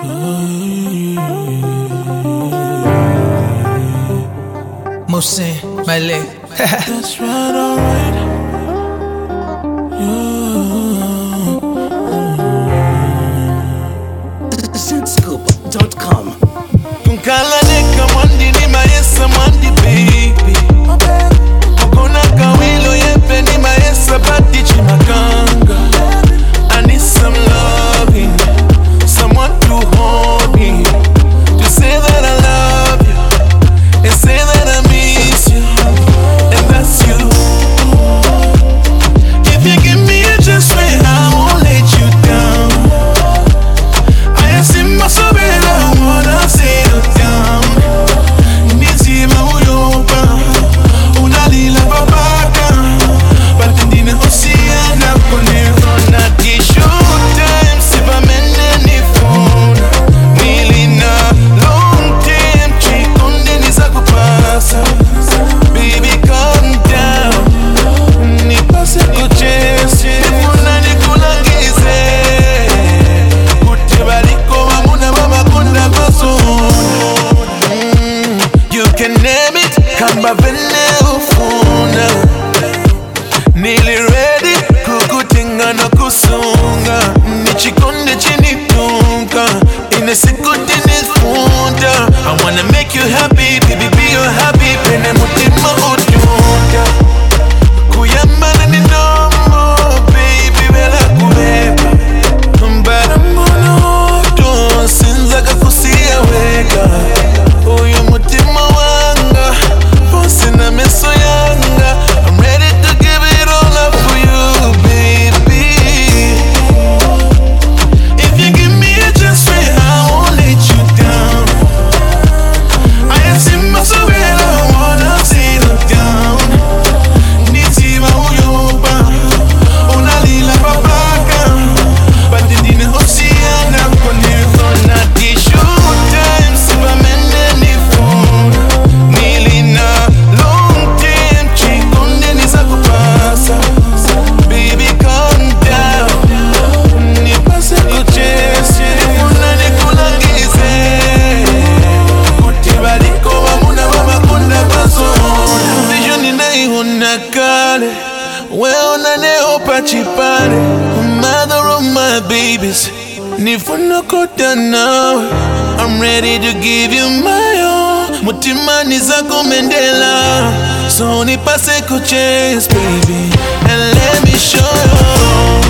Mohsin, my leg. That's right, alright. Zentscoop.com. Kunkala neka mwandi ni maesa mwandi baby. Mukona kawilo yepe ni maesa bati chimakanga. I need some loving, someone to hold me, to say that I love you, and say that I miss you, and that's you. If you give me a chance, I won't let you down. I see my soul, I wanna settle down. Nizima uyoba, unalila babaka, batindine oceana konero na tishu time. Sipa mende ni phone, nilina long time. Chikunde niza kupasa, baby calm down. Nipase kuchesi, nifuna nikulangize. Kutibaliko mamuna mama kunda kosona. You can name it, kamba vene ufuna. Nili ready, kukutinga na kusunga. Nichikonde chini tunka, inesikuti nifunda. I wanna make you happy, baby, be you happy. Pene mutima utunda. Kuyambana ni nomo, baby, wela kubeba. Mbara mbono to, sinza kakusia weka. Uyu mutima wanga, fonsi na meso yanga. I'm ready to give it all up for you, baby. If you give me a chance, I won't let you down. I see my soul, I wanna settle down. Nizima uyoba, unalila babaka, batindine oceana konero na tishu time. Sipa mende ni phone, nilina long time. Chikunde niza kupasa, baby calm down. Nipase kuchesi, nifuna nikulangize. Kutibaliko mamuna mama kunda kosona. Vision inaihuna kale, weona neo pachipare. Mother of my babies, nifuna kota nawe. I'm ready to give you my all. Mutima niza kumendela, so nipase kuchesi, baby, and let me show you.